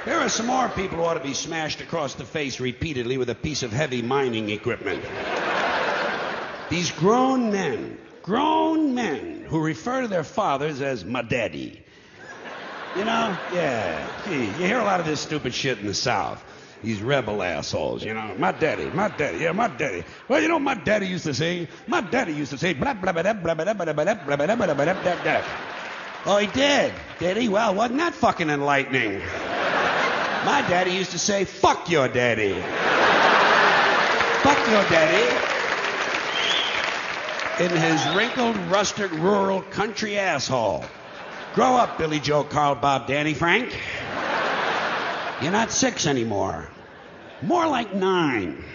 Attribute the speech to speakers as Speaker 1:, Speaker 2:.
Speaker 1: Here are some more people who ought to be smashed across the face repeatedly with a piece of heavy mining equipment. These grown men who refer to their fathers as my daddy. You know? Yeah. Gee, you hear a lot of this stupid shit in the South. These rebel assholes, you know. My daddy, yeah, my daddy. Well, you know what my daddy used to say? My daddy used to say, blah, blah, blah, blah, blah, blah, blah, blah, blah, blah, blah, blah, blah, blah, blah. Oh, he did? Did he? Well, wasn't that fucking enlightening? My daddy used to say, fuck your daddy. Fuck your daddy. In his wrinkled, rustic, rural, country asshole. Grow up, Billy Joe, Carl, Bob, Danny, Frank. You're not 6 anymore. More like 9.